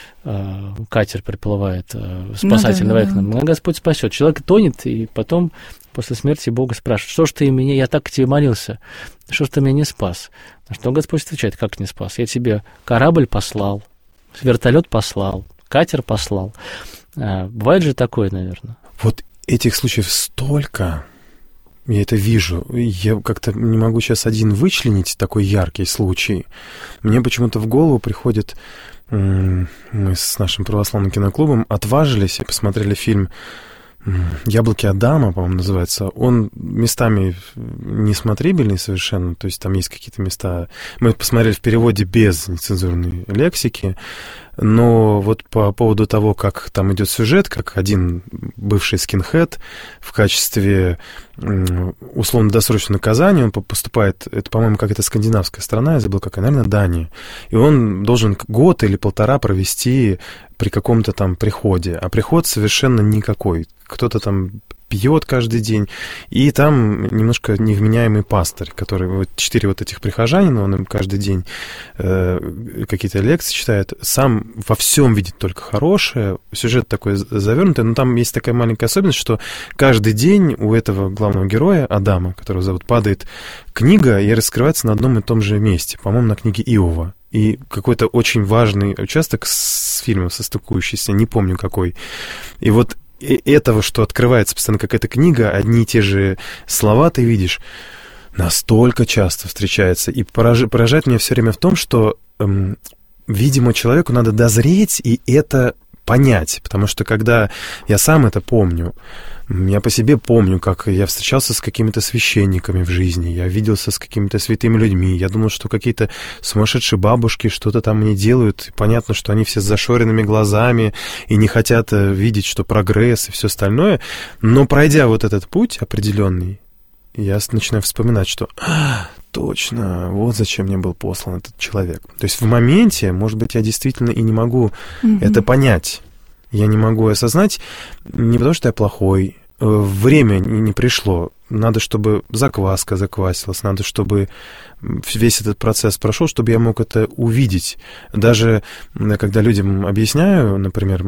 катер приплывает, спасатель, ну, да, давай да, к нам. Да. Господь спасет. Человек тонет, и потом после смерти Бога спрашивает, что ж ты меня, я так к тебе молился, что ж ты меня не спас? На что Господь отвечает, как не спас? Я тебе корабль послал, вертолет послал, катер послал. Бывает же такое, наверное. Вот этих случаев столько, я это вижу. Я как-то не могу сейчас один вычленить такой яркий случай. Мне почему-то в голову приходит... Мы с нашим православным киноклубом отважились и посмотрели фильм «Яблоки Адама», по-моему, называется. Он местами несмотрибельный совершенно, то есть там есть какие-то места... Мы посмотрели в переводе без нецензурной лексики, но вот по поводу того, как там идет сюжет, как один бывший скинхед в качестве условно-досрочного наказания, он поступает, это, по-моему, какая-то скандинавская страна, я забыл, какая, наверное, Дания, и он должен год или полтора провести при каком-то там приходе, а приход совершенно никакой. Кто-то там пьет каждый день, и там немножко невменяемый пастырь, который вот четыре вот этих прихожанина, он им каждый день э, какие-то лекции читает, сам во всем видит только хорошее, сюжет такой завернутый, но там есть такая маленькая особенность, что каждый день у этого главного героя, Адама, которого зовут, падает книга и раскрывается на одном и том же месте, по-моему, на книге Иова. И какой-то очень важный участок с фильмом состыкующийся, не помню какой. И вот этого, что открывается постоянно какая-то книга, одни и те же слова ты видишь, настолько часто встречается. И пораж... поражает меня все время в том, что, эм, видимо, человеку надо дозреть и это понять. Потому что когда я сам это помню, я по себе помню, как я встречался с какими-то священниками в жизни, я виделся с какими-то святыми людьми, я думал, что какие-то сумасшедшие бабушки что-то там мне делают, и понятно, что они все с зашоренными глазами и не хотят видеть, что прогресс и все остальное, но пройдя вот этот путь определенный, я начинаю вспоминать, что а, точно, вот зачем мне был послан этот человек. То есть в моменте, может быть, я действительно и не могу mm-hmm. это понять. Я не могу осознать, не потому что я плохой, время не пришло. Надо, чтобы закваска заквасилась, надо, чтобы весь этот процесс прошел, чтобы я мог это увидеть. Даже когда людям объясняю, например,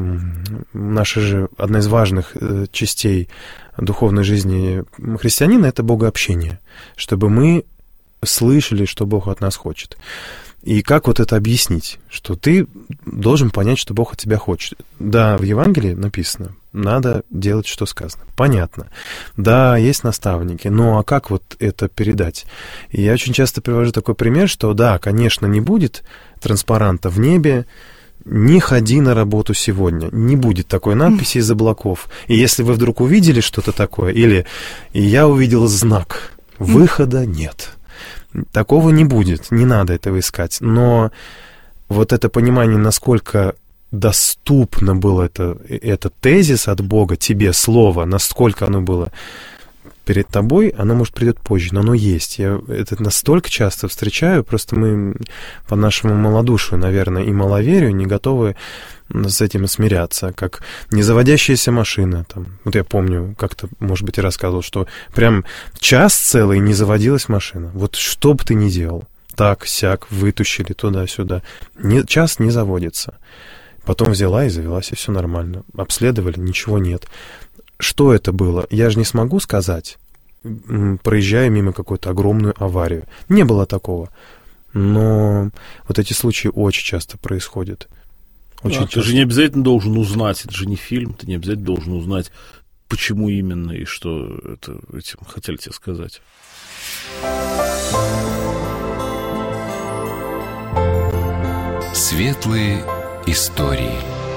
наша же одна из важных частей духовной жизни христианина — это богообщение, чтобы мы слышали, что Бог от нас хочет. И как вот это объяснить? Что ты должен понять, что Бог от тебя хочет. Да, в Евангелии написано, надо делать, что сказано. Понятно. Да, есть наставники, но а как вот это передать? И я очень часто привожу такой пример, что да, конечно, не будет транспаранта в небе, не ходи на работу сегодня. Не будет такой надписи из облаков. И если вы вдруг увидели что-то такое, или я увидел знак, выхода нет. Такого не будет, не надо этого искать. Но вот это понимание, насколько доступно было это, этот тезис от Бога, тебе, слово, насколько оно было перед тобой, оно, может, придет позже, но оно есть. Я это настолько часто встречаю, просто мы по нашему малодушию, наверное, и маловерию не готовы с этим смиряться, как незаводящаяся машина. Там. Вот я помню, как-то, может быть, и рассказывал, что прям час целый не заводилась машина. Вот что бы ты ни делал, так, сяк, вытащили туда-сюда, не, час не заводится. Потом взяла и завелась, и все нормально. Обследовали, ничего нет. Что это было? Я же не смогу сказать, проезжая мимо какую-то огромную аварию. Не было такого. Но вот эти случаи очень часто происходят. Очень а, часто. Ты же не обязательно должен узнать, это же не фильм, ты не обязательно должен узнать, почему именно и что это, этим хотели тебе сказать. Светлые истории.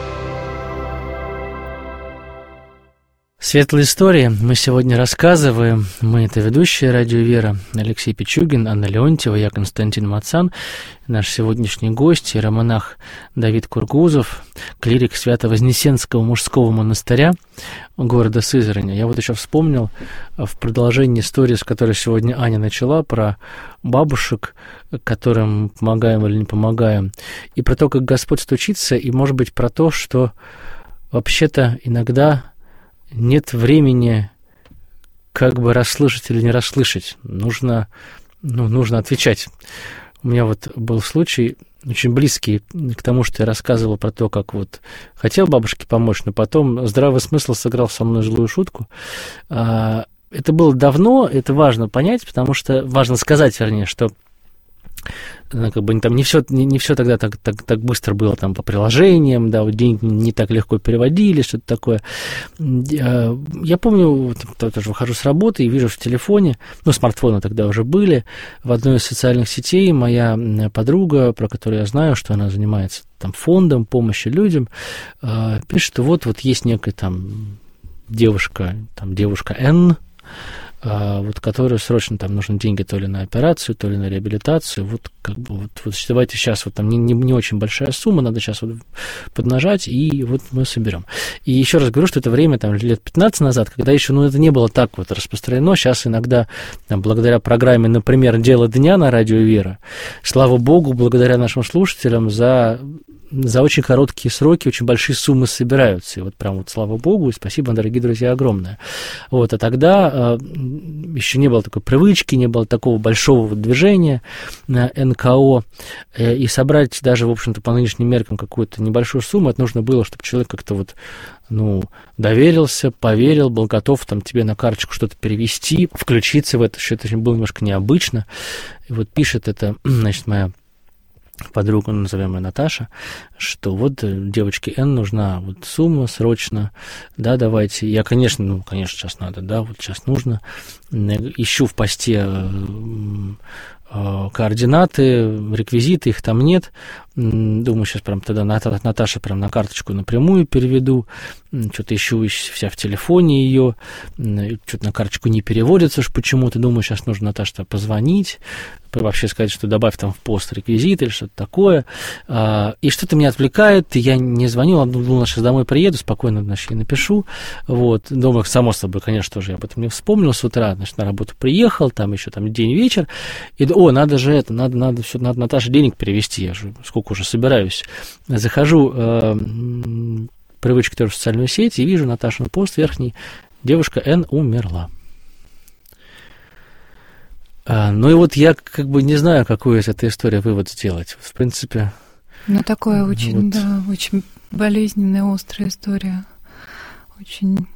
Светлые истории мы сегодня рассказываем. Мы — это ведущие «Радио Вера» Алексей Пичугин, Анна Леонтьева, я Константин Мацан. Наш сегодняшний гость — иеромонах Давид Кургузов, клирик Свято-Вознесенского мужского монастыря города Сызрани. Я вот еще вспомнил в продолжении истории, с которой сегодня Аня начала, про бабушек, которым мы помогаем или не помогаем, и про то, как Господь стучится, и, может быть, про то, что вообще-то иногда нет времени как бы расслышать или не расслышать. Нужно, ну, нужно отвечать. У меня вот был случай очень близкий к тому, что я рассказывал про то, как вот хотел бабушке помочь, но потом здравый смысл сыграл со мной злую шутку. Это было давно, это важно понять, потому что важно сказать, вернее, что как бы там не все, не, не все тогда так, так, так быстро было там по приложениям, да, вот деньги не так легко переводили, что-то такое. Я помню, вот, тоже выхожу с работы и вижу в телефоне, ну, смартфоны тогда уже были, в одной из социальных сетей моя подруга, про которую я знаю, что она занимается там фондом помощи людям, пишет, что вот, вот есть некая там девушка, там девушка Н, вот, которую срочно там нужны деньги то ли на операцию, то ли на реабилитацию. Вот как бы вот, вот давайте сейчас вот там не, не, не очень большая сумма, надо сейчас вот поднажать, и вот мы соберем. И еще раз говорю, что это время там лет пятнадцать назад, когда еще, ну, это не было так вот распространено. Сейчас иногда, там, благодаря программе, например, «Дело дня» на Радио Вера, слава Богу, благодаря нашим слушателям, за за очень короткие сроки очень большие суммы собираются. И вот прям вот слава Богу, и спасибо, дорогие друзья, огромное. Вот, а тогда э, еще не было такой привычки, не было такого большого вот движения на эн ка о, э, и собрать даже, в общем-то, по нынешним меркам какую-то небольшую сумму, это нужно было, чтобы человек как-то вот, ну, доверился, поверил, был готов там тебе на карточку что-то перевести, включиться в это, что это было немножко необычно. И вот пишет это, значит, моя подруга, назовем ее Наташа, что вот девочке Н нужна вот сумма срочно, да, давайте. Я, конечно, ну, конечно, сейчас надо, да, вот сейчас нужно. Ищу в посте координаты, реквизиты, их там нет. Думаю, сейчас прям тогда Наташа прям на карточку напрямую переведу. Что-то ищу вся в телефоне ее. Что-то на карточку не переводится уж почему-то. Думаю, сейчас нужно Наташе позвонить, вообще сказать, что добавь там в пост реквизит или что-то такое. И что-то меня отвлекает, я не звоню, думал, сейчас домой приеду, спокойно, значит, я напишу. Вот. Дома, само собой, конечно, тоже я об этом не вспомнил с утра, значит, на работу приехал, там еще там день-вечер, и, о, надо же это, надо, надо, все, надо Наташе денег перевести, я же сколько уже собираюсь. Захожу, э, привычка тоже в социальную сеть, и вижу Наташин пост верхний, девушка Н умерла. А, ну и вот я как бы не знаю, какую из этой истории вывод сделать. В принципе... Ну, такое очень, вот. да, очень болезненная, острая история. Очень...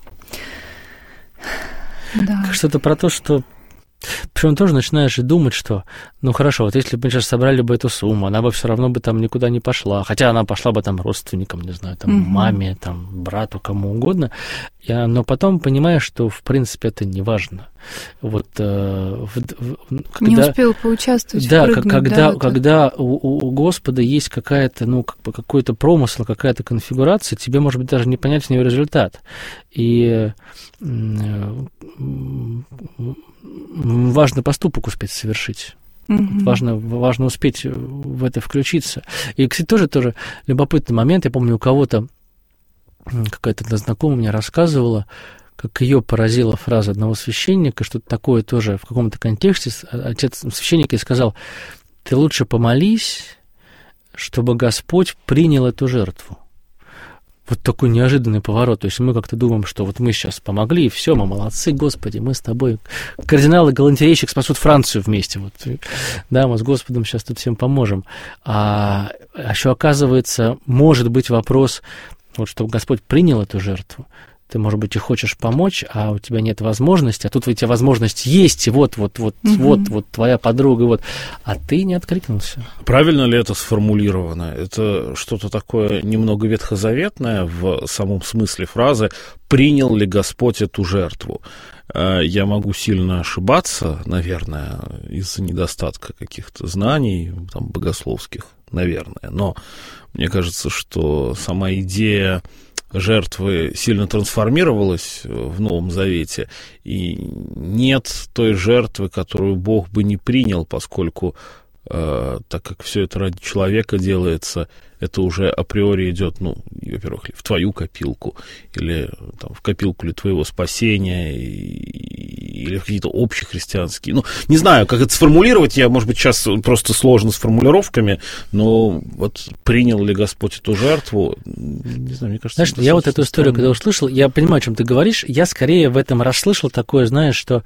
Да. Что-то про то, что... Причем тоже начинаешь и думать, что, ну хорошо, вот если бы мы сейчас собрали бы эту сумму, она бы все равно бы там никуда не пошла. Хотя она пошла бы там родственникам, не знаю, там угу. маме, там брату, кому угодно. Я, но потом понимаешь, что в принципе это не важно. Вот, э, в, в, когда, не успел поучаствовать, да, впрыгнуть, когда, да, когда у, у Господа есть какая-то, ну, как бы какой-то промысел, какая-то конфигурация, тебе, может быть, даже не понять с нее результат. И э, важно поступок успеть совершить. Mm-hmm. Важно, важно успеть в это включиться. И, кстати, тоже, тоже любопытный момент. Я помню, у кого-то какая-то знакомая мне рассказывала, как ее поразила фраза одного священника, что-то такое тоже в каком-то контексте. Отец священника ей сказал: ты лучше помолись, чтобы Господь принял эту жертву. вот такой неожиданный поворот. То есть мы как-то думаем, что вот мы сейчас помогли, и все, мы молодцы, Господи, мы с тобой, кардинал и галантерейщик спасут Францию вместе. Вот, да, мы с Господом сейчас тут всем поможем. А, а еще, оказывается, может быть вопрос, вот, чтобы Господь принял эту жертву. Ты, может быть, и хочешь помочь, а у тебя нет возможности, а тут у тебя возможность есть, и вот, вот, вот, mm-hmm. вот, вот твоя подруга, вот, а ты не откликнулся. Правильно ли это сформулировано? Это что-то такое немного ветхозаветное в самом смысле фразы «принял ли Господь эту жертву?» Я могу сильно ошибаться, наверное, из-за недостатка каких-то знаний, там, богословских, наверное, но мне кажется, что сама идея жертвы сильно трансформировалась в Новом Завете, и нет той жертвы, которую Бог бы не принял, поскольку, э, так как все это ради человека делается, это уже априори идет, ну, во-первых, в твою копилку, или там, в копилку ли твоего спасения, и, или в какие-то общехристианские. Ну, не знаю, как это сформулировать, я, может быть, сейчас просто сложно с формулировками, но вот принял ли Господь эту жертву, не знаю, мне кажется... Знаешь, я вот эту историю, когда услышал, я понимаю, о чем ты говоришь, я скорее в этом расслышал такое, знаешь, что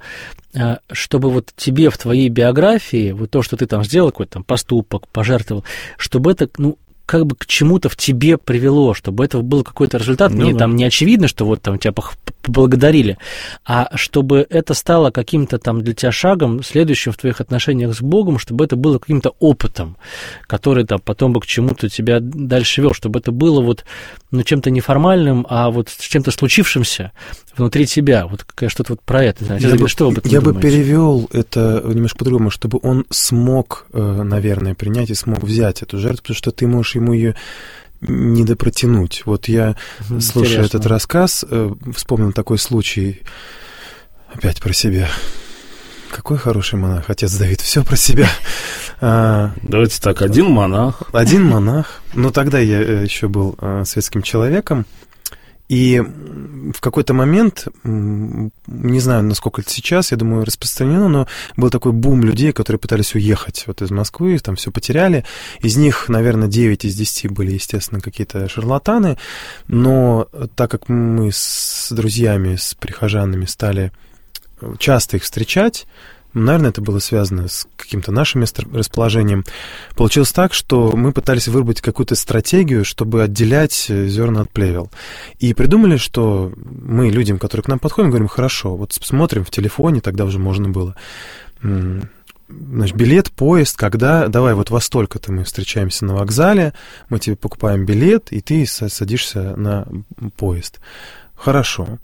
чтобы вот тебе в твоей биографии, вот то, что ты там сделал, какой-то там поступок, пожертвовал, чтобы это, ну, как бы к чему-то в тебе привело, чтобы это был какой-то результат. Ну, Мне да. там не очевидно, что вот там тебя поблагодарили, а чтобы это стало каким-то там для тебя шагом, следующим в твоих отношениях с Богом, чтобы это было каким-то опытом, который там потом бы к чему-то тебя дальше вел, чтобы это было вот, ну, чем-то неформальным, а вот с чем-то случившимся внутри тебя. Вот что-то вот про это. Знаете, я бы, что вы я думаете? бы перевел это немножко по-другому, чтобы он смог, наверное, принять и смог взять эту жертву, потому что ты можешь ему ее не допротянуть. Вот я, угу, слушая интересно. Этот рассказ, вспомнил такой случай, опять про себя. Какой хороший монах, отец Давид, все про себя. Давайте так, один монах. Один монах. Но тогда я еще был светским человеком. И в какой-то момент, не знаю, насколько это сейчас, я думаю, распространено, но был такой бум людей, которые пытались уехать вот из Москвы, там все потеряли. Из них, наверное, девять из десяти были, естественно, какие-то шарлатаны. Но так как мы с друзьями, с прихожанами стали часто их встречать, наверное, это было связано с каким-то нашим месторасположением. Получилось так, что мы пытались выработать какую-то стратегию, чтобы отделять зерна от плевел. И придумали, что мы людям, которые к нам подходим, говорим: хорошо, вот смотрим в телефоне, тогда уже можно было. Значит, билет, поезд, когда, давай, вот во столько-то мы встречаемся на вокзале, мы тебе покупаем билет, и ты садишься на поезд. Хорошо.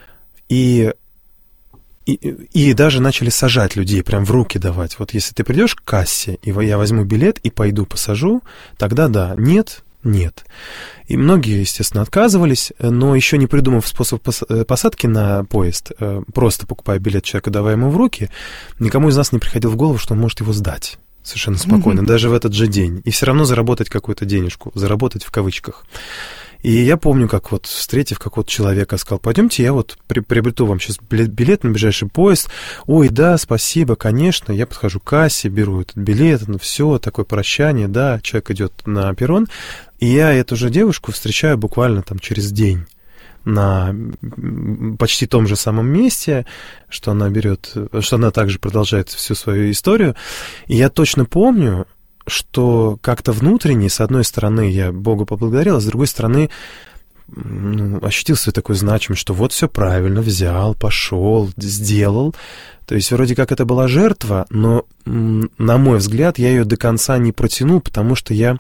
И И, и даже начали сажать людей, прям в руки давать. Вот если ты придешь к кассе, и я возьму билет и пойду посажу, тогда да, нет, нет. И многие, естественно, отказывались, но еще не придумав способ посадки на поезд, просто покупая билет человека, давая ему в руки, никому из нас не приходило в голову, что он может его сдать совершенно спокойно, mm-hmm. даже в этот же день, и все равно заработать какую-то денежку, заработать в кавычках. И я помню, как вот, встретив какого-то человека, сказал: пойдемте, я вот при, приобрету вам сейчас билет на ближайший поезд. Ой, да, спасибо, конечно. Я подхожу к кассе, беру этот билет, ну все, такое прощание, да, человек идет на перрон. И я эту же девушку встречаю буквально там через день на почти том же самом месте, что она берет, что она также продолжает всю свою историю. И я точно помню, что как-то внутренне, с одной стороны, я Богу поблагодарил, а с другой стороны, ну, ощутил свою такую значимость, что вот все правильно, взял, пошел, сделал. То есть вроде как это была жертва, но, на мой взгляд, я ее до конца не протянул, потому что я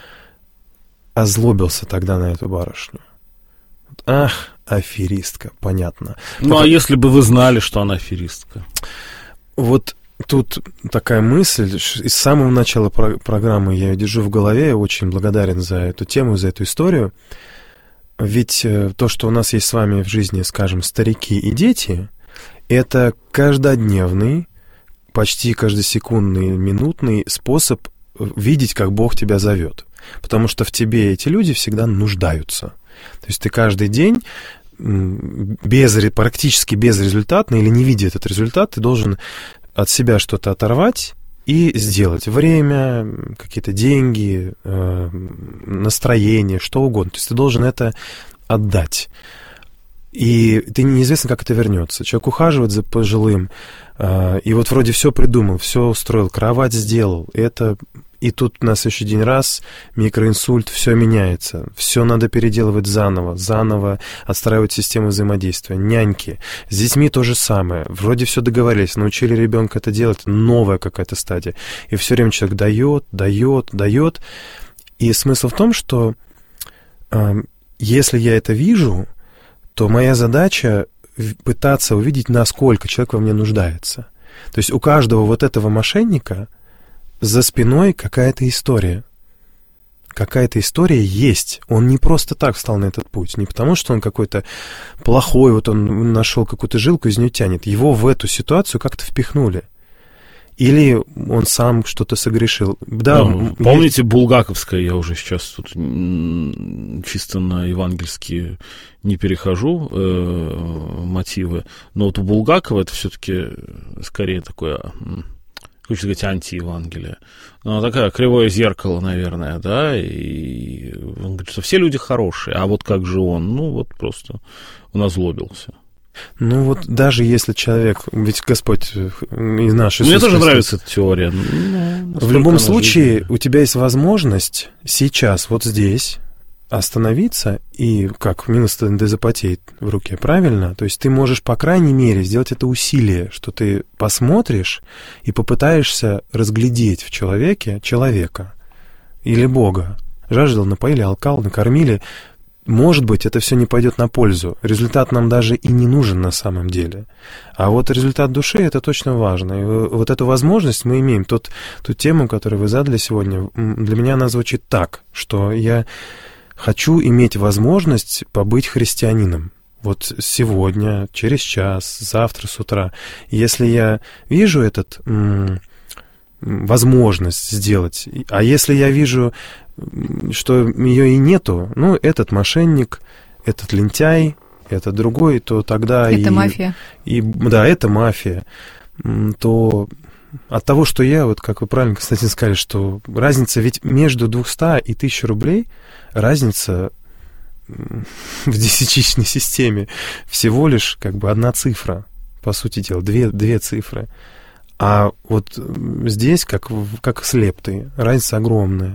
озлобился тогда на эту барышню. Ах, аферистка, понятно. Ну, Пока... а если бы вы знали, что она аферистка? Вот тут такая мысль, с самого начала про- программы я ее держу в голове, я очень благодарен за эту тему, за эту историю. Ведь то, что у нас есть с вами в жизни, скажем, старики и дети, это каждодневный, почти каждосекундный, минутный способ видеть, как Бог тебя зовет. Потому что в тебе эти люди всегда нуждаются. То есть ты каждый день без, практически безрезультатно или не видя этот результат, ты должен от себя что-то оторвать и сделать. Время, какие-то деньги, настроение, что угодно. То есть ты должен это отдать. И ты неизвестно, как это вернется. Человек ухаживает за пожилым, и вот вроде все придумал, все устроил, кровать сделал. Это и тут на следующий день раз микроинсульт, все меняется, все надо переделывать заново, заново отстраивать систему взаимодействия. Няньки. С детьми то же самое. Вроде все договорились, научили ребенка это делать, новая какая-то стадия. И все время человек дает, дает, дает. И смысл в том, что э, если я это вижу, то моя задача пытаться увидеть, насколько человек во мне нуждается. То есть у каждого вот этого мошенника за спиной какая-то история. Какая-то история есть. Он не просто так встал на этот путь. Не потому, что он какой-то плохой, вот он нашел какую-то жилку, из нее тянет. Его в эту ситуацию как-то впихнули. Или он сам что-то согрешил. Да, ну, помните, Булгаковская, я уже сейчас тут чисто на евангельские не перехожу э, мотивы, но вот у Булгакова это все-таки скорее такое, хочу сказать, антиевангелие. Ну, такое кривое зеркало, наверное, да, и он говорит, что все люди хорошие, а вот как же он? Ну, вот просто он озлобился. Ну вот даже если человек, ведь Господь и наш Иисус... Мне тоже нравится эта теория. Ну, в любом случае, жизни. У тебя есть возможность сейчас, вот здесь, остановиться и, как минус дезапотеет в руке, правильно? То есть ты можешь, по крайней мере, сделать это усилие, что ты посмотришь и попытаешься разглядеть в человеке человека или Бога. Жаждал, напоили, алкал, накормили... Может быть, это все не пойдет на пользу. Результат нам даже и не нужен на самом деле. А вот результат души — это точно важно. И вот эту возможность мы имеем. Тот, ту тему, которую вы задали сегодня, для меня она звучит так, что я хочу иметь возможность побыть христианином. Вот сегодня, через час, завтра с утра. Если я вижу этот... возможность сделать. А если я вижу, что ее и нету, ну, этот мошенник, этот лентяй, этот другой, то тогда это и... мафия. И, да, это мафия. То от того, что я, вот как вы правильно, Константин, сказали, что разница ведь между двумястами и тысячей рублей, разница в десятичной системе всего лишь как бы одна цифра, по сути дела, две, две цифры. А вот здесь, как, как с лептой, разница огромная.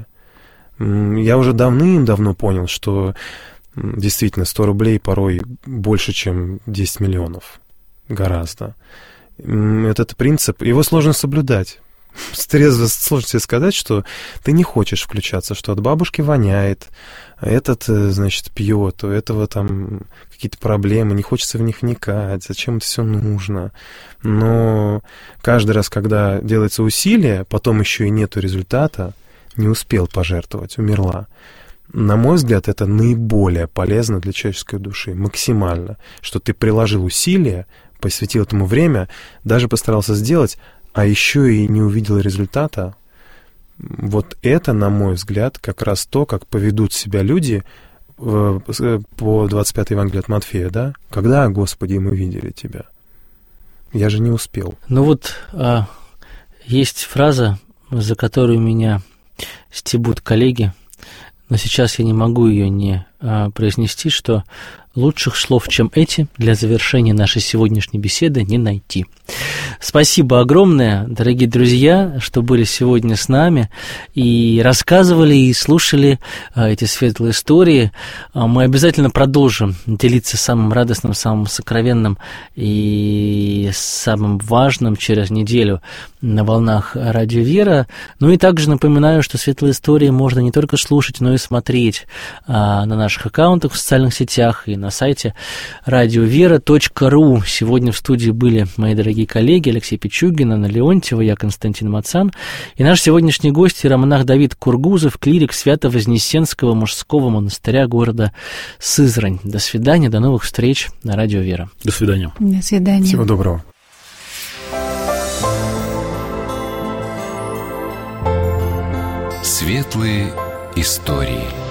Я уже давным-давно понял, что действительно сто рублей порой больше, чем десять миллионов. Гораздо. Этот принцип, его сложно соблюдать. Трезво сложно себе сказать, что ты не хочешь включаться, что от бабушки воняет, этот, значит, пьет, у этого там какие-то проблемы, не хочется в них вникать, зачем это все нужно. Но каждый раз, когда делается усилие, потом еще и нету результата, не успел пожертвовать, умерла. На мой взгляд, это наиболее полезно для человеческой души, максимально, что ты приложил усилия, посвятил этому время, даже постарался сделать, а еще и не увидел результата. Вот это, на мой взгляд, как раз то, как поведут себя люди по двадцать пятой Евангелии от Матфея, да? Когда, Господи, мы видели Тебя? Я же не успел. Ну вот а, есть фраза, за которую меня стебут коллеги, но сейчас я не могу ее не а, произнести, что лучших слов, чем эти, для завершения нашей сегодняшней беседы не найти. Спасибо огромное, дорогие друзья, что были сегодня с нами и рассказывали, и слушали а, эти светлые истории. А, мы обязательно продолжим делиться самым радостным, самым сокровенным и самым важным через неделю на волнах Радио Вера. Ну и также напоминаю, что светлые истории можно не только слушать, но и смотреть а, на наших аккаунтах в социальных сетях и на сайте радиовера точка ру. Сегодня в студии были мои дорогие коллеги Алексей Пичугин, Анна Леонтьева, я Константин Мацан. И наш сегодняшний гость — иеромонах Давид Кургузов, клирик Свято-Вознесенского мужского монастыря города Сызрань. До свидания, до новых встреч на Радио Вера. До свидания. До свидания. Всего доброго. Светлые истории.